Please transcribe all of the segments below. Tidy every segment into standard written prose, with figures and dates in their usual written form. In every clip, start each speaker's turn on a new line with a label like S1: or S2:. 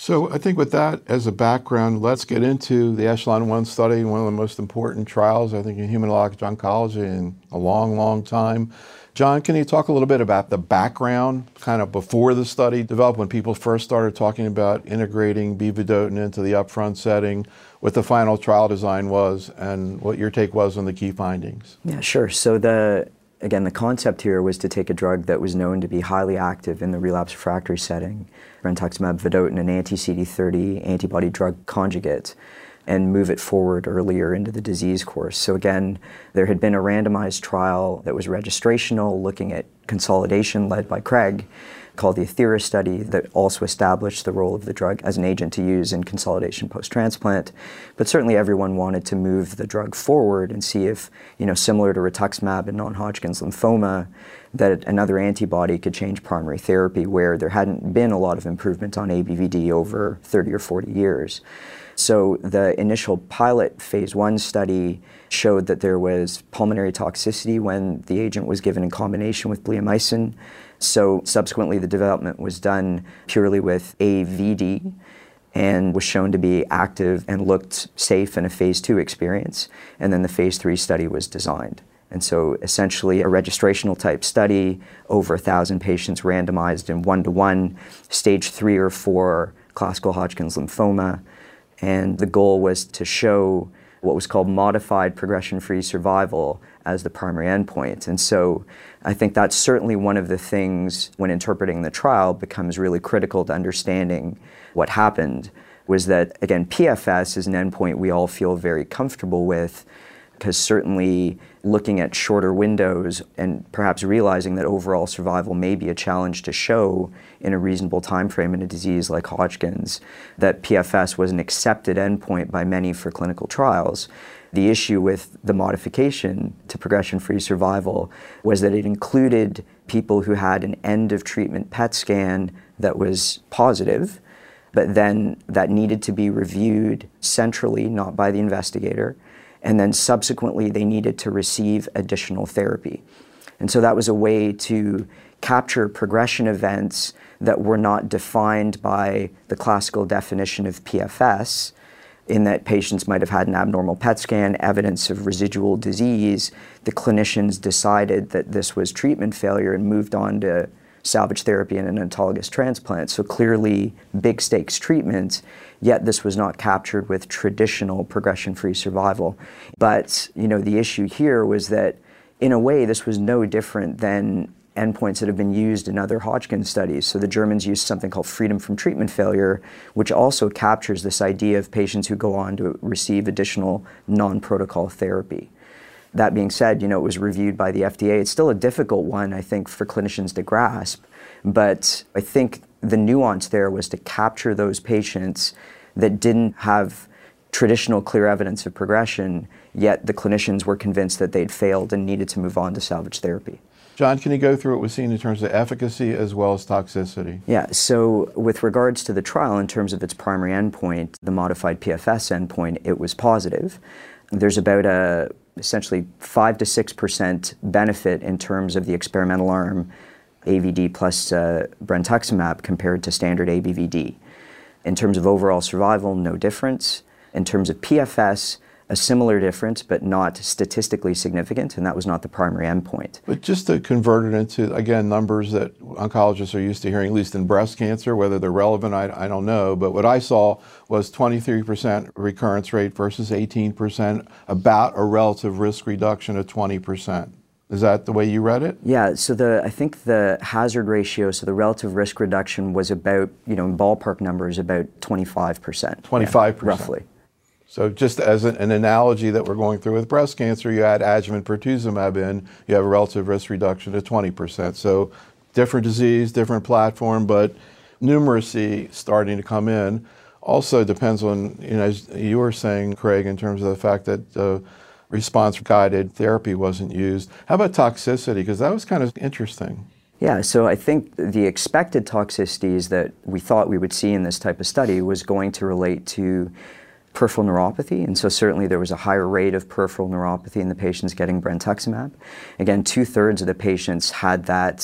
S1: So I think with that as a background, let's get into the Echelon-1 study, one of the most important trials, I think, in hematologic oncology in a long, long time. John, can you talk a little bit about the background, kind of before the study developed, when people first started talking about integrating B vedotin into the upfront setting, what the final trial design was, and what your take was on the key findings?
S2: Yeah, sure. So the concept here was to take a drug that was known to be highly active in the relapse refractory setting, brentuximab vedotin, an anti-CD30 antibody drug conjugate, and move it forward earlier into the disease course. So again, there had been a randomized trial that was registrational, looking at consolidation led by Craig, called the Athera study, that also established the role of the drug as an agent to use in consolidation post-transplant. But certainly everyone wanted to move the drug forward and see if, similar to rituximab in non-Hodgkin's lymphoma, that another antibody could change primary therapy where there hadn't been a lot of improvement on ABVD over 30 or 40 years. So the initial pilot phase 1 study showed that there was pulmonary toxicity when the agent was given in combination with bleomycin. So subsequently the development was done purely with AVD and was shown to be active and looked safe in a phase 2 experience. And then the phase 3 study was designed. And so essentially a registrational type study, over 1,000 patients randomized in 1-to-1, stage 3 or 4 classical Hodgkin's lymphoma. And the goal was to show what was called modified progression-free survival as the primary endpoint. And so I think that's certainly one of the things when interpreting the trial becomes really critical to understanding what happened, was that, again, PFS is an endpoint we all feel very comfortable with, because certainly looking at shorter windows and perhaps realizing that overall survival may be a challenge to show in a reasonable time frame in a disease like Hodgkin's, that PFS was an accepted endpoint by many for clinical trials. The issue with the modification to progression-free survival was that it included people who had an end-of-treatment PET scan that was positive, but then that needed to be reviewed centrally, not by the investigator, and then subsequently they needed to receive additional therapy. And so that was a way to capture progression events that were not defined by the classical definition of PFS, in that patients might have had an abnormal PET scan, evidence of residual disease. The clinicians decided that this was treatment failure and moved on to salvage therapy and an autologous transplant. So clearly big stakes treatment, yet this was not captured with traditional progression-free survival. But, the issue here was that in a way this was no different than endpoints that have been used in other Hodgkin studies. So the Germans used something called freedom from treatment failure, which also captures this idea of patients who go on to receive additional non-protocol therapy. That being said, it was reviewed by the FDA. It's still a difficult one, I think, for clinicians to grasp, but I think the nuance there was to capture those patients that didn't have traditional clear evidence of progression, yet the clinicians were convinced that they'd failed and needed to move on to salvage therapy.
S1: John, can you go through what was seen in terms of efficacy as well as toxicity?
S2: Yeah, so with regards to the trial, in terms of its primary endpoint, the modified PFS endpoint, it was positive. There's about essentially 5 to 6% benefit in terms of the experimental arm, AVD plus brentuximab, compared to standard ABVD. In terms of overall survival, no difference. In terms of PFS, a similar difference, but not statistically significant, and that was not the primary endpoint.
S1: But just to convert it into, again, numbers that oncologists are used to hearing, at least in breast cancer, whether they're relevant, I don't know, but what I saw was 23% recurrence rate versus 18%, about a relative risk reduction of 20%. Is that the way you read it?
S2: Yeah, so I think the hazard ratio, so the relative risk reduction was about, in ballpark numbers, about 25%.
S1: 25%.
S2: Yeah, roughly.
S1: So just as an analogy that we're going through with breast cancer, you add adjuvant pertuzumab in, you have a relative risk reduction of 20%. So different disease, different platform, but numeracy starting to come in. Also depends on, as you were saying, Craig, in terms of the fact that response-guided therapy wasn't used. How about toxicity? Because that was kind of interesting.
S2: Yeah, so I think the expected toxicities that we thought we would see in this type of study was going to relate to peripheral neuropathy, and so certainly there was a higher rate of peripheral neuropathy in the patients getting brentuximab. Again, 2/3 of the patients had that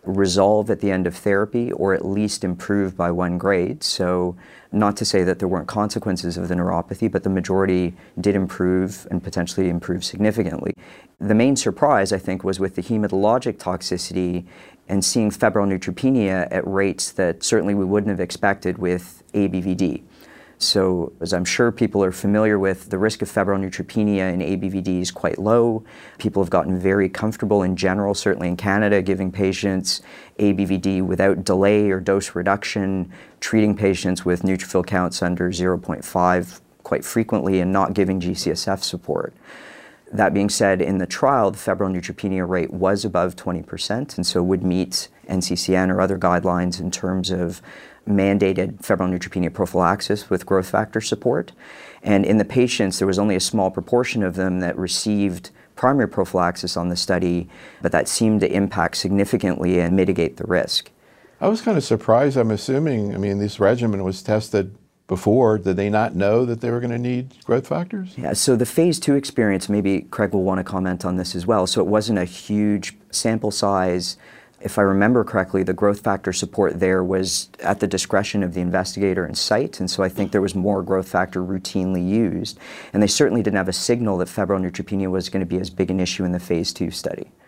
S2: resolve at the end of therapy or at least improve by 1 grade. So not to say that there weren't consequences of the neuropathy, but the majority did improve and potentially improve significantly. The main surprise, I think, was with the hematologic toxicity and seeing febrile neutropenia at rates that certainly we wouldn't have expected with ABVD. So, as I'm sure people are familiar with, the risk of febrile neutropenia in ABVD is quite low. People have gotten very comfortable in general, certainly in Canada, giving patients ABVD without delay or dose reduction, treating patients with neutrophil counts under 0.5 quite frequently, and not giving GCSF support. That being said, in the trial, the febrile neutropenia rate was above 20%, and so would meet NCCN or other guidelines in terms of mandated febrile neutropenia prophylaxis with growth factor support. And in the patients, there was only a small proportion of them that received primary prophylaxis on the study, but that seemed to impact significantly and mitigate the risk.
S1: I was kind of surprised. I'm assuming, this regimen was tested before. Did they not know that they were going to need growth factors?
S2: Yeah, so the phase 2 experience, maybe Craig will want to comment on this as well. So it wasn't a huge sample size. If I remember correctly, the growth factor support there was at the discretion of the investigator and site, and so I think there was more growth factor routinely used. And they certainly didn't have a signal that febrile neutropenia was going to be as big an issue in the phase 2 study.